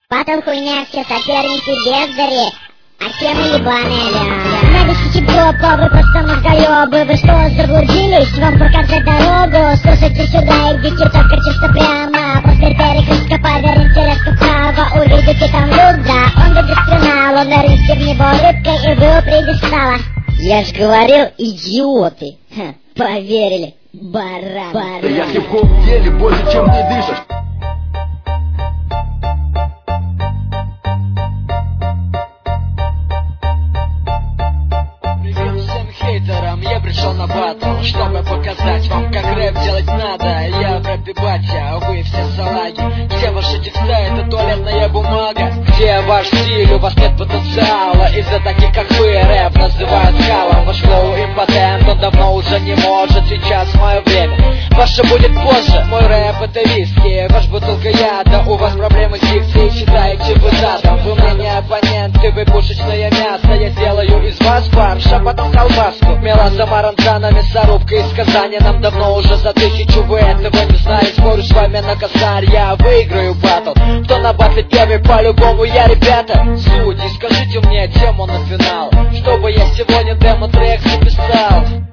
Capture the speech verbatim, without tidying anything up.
Батл хуйня, все соперники бездари, а темы ебаные, ля. На десяти попа, вы просто мозголёбы. Вы что, заблудились? Вам показать дорогу? Слушайте сюда, идите только чисто прямо. После перекрестка поверните резко вправо. Увидите там люк, да, он ведет к финалу. Нырните в него рыбкой и вы упредистала. Я ж говорил, идиоты. Ха, поверили, баран, баран. Я хип-хоп в деле больше, чем ты дышишь. Я пришел на батл, чтобы показать вам, как рэп делать надо. Я в рэпе батя, а вы все салаги. Все ваши текста — это туалетная бумага. Где ваш стиль? У вас нет потенциала. Из-за таких, как вы, рэп называют халом. Ваш флоу импотент, он давно уже не может. Сейчас мое время, ваше будет позже. Мой рэп — это виски, ваш бутылка яда. У вас проблемы с дикцией, считаете вы задом. Вы мне не оппоненты, вы пушечное мясо. Я сделаю из вас фарш, а потом колбаску. Мелодрама ранжана, мясорубка из Казани. Нам давно уже за тысячу, вы этого не знаете. Спорю с вами на косарь, я выиграю батл. Кто на батле первый, по-любому я, ребята. Судьи, скажите мне тему на финал, чтобы я сегодня демо-трек записал.